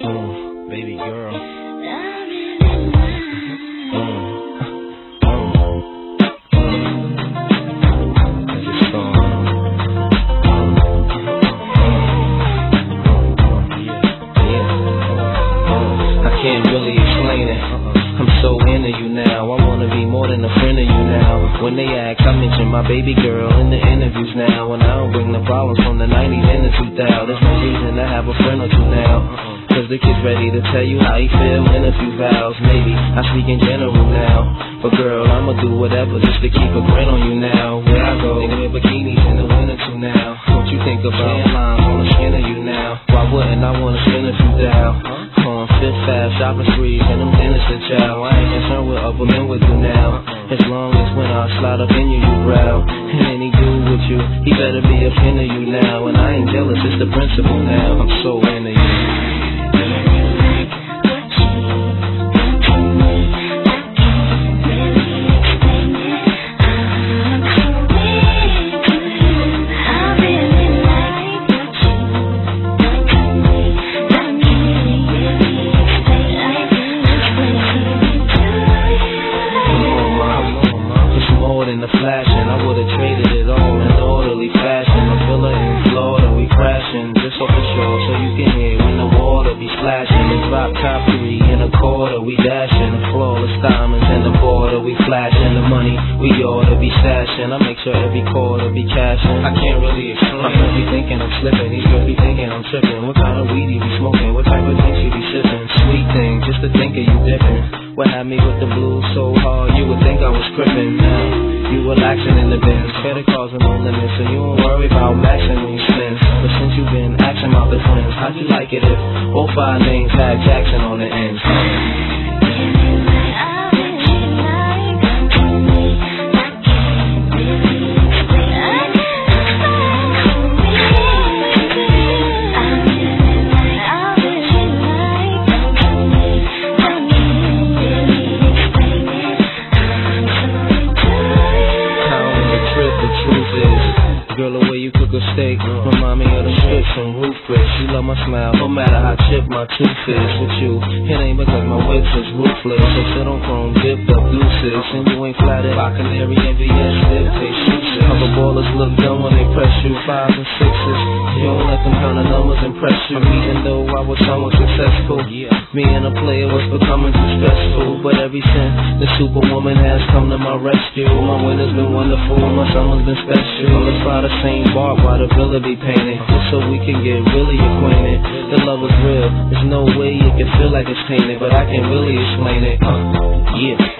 Baby girl. I can't really explain it. I'm so into you now. I wanna be more than a friend of you now. When they ask, I mention my baby girl in the interviews now. And I don't bring the problems from the 90s and the 2000s. There's no reason to have a friend or two now. Cause the kid's ready to tell you how he feel in a few vows. Maybe I speak in general now. But girl, I'ma do whatever just to keep a grin on you now. Where I go, they wear bikinis in the winter too now. What you think about lines on the skin of you now? Why wouldn't I wanna spend a few thou? On Fifth Ave, shopping sprees, and them innocent child. I ain't concerned with other men with you now. As long as when I slide up in you, you growl. And any dude with you, he better be a kin of you now. And I ain't jealous, it's the principle now. I'm so into you. In the flashing, I would've traded it all in orderly fashion. A villa in Florida, we crashing just off the shore, so you can hear when the water be splashing. We drop top 3 in a quarter, we dashing. The flawless diamonds in the border, we flashing. The money we oughta be stashing. I make sure every quarter be cashing. I can't really explain. My friends be thinking I'm slipping, these girls be thinking I'm tripping. What kind of weed you be smoking? What type of drinks you be sipping? Sweet thing, just to think of you different. What had me with the blues so hard, you would think I was crippin'. Now you relaxing in the bins, credit cards are no limit, so you don't worry about maxing when you spend. But since you've been asking about the twins, how'd you like it if all 5 names had Jackson on the end? Girl, the way you cook a steak remind me of the strips from Roof Chris. You love my smile, no matter how chipped my tooth is. With you, it ain't because my whips is ruthless. So sit on chrome, dipped up deuces. And you ain't flattered by Canary and VS, dip, they shoot it. Other ballers look dumb when they press you, 5s and 6s. You don't let them kind of numbers impress you. Even though I was somewhat successful, me and a player was becoming too stressful. But ever since the superwoman has come to my rescue, my winter's been wonderful, my summer's been special. Let's fly the same bark while the villa be painted, just so we can get really acquainted. The love is real, there's no way you can feel like it's tainted, but I can't really explain it. Yeah.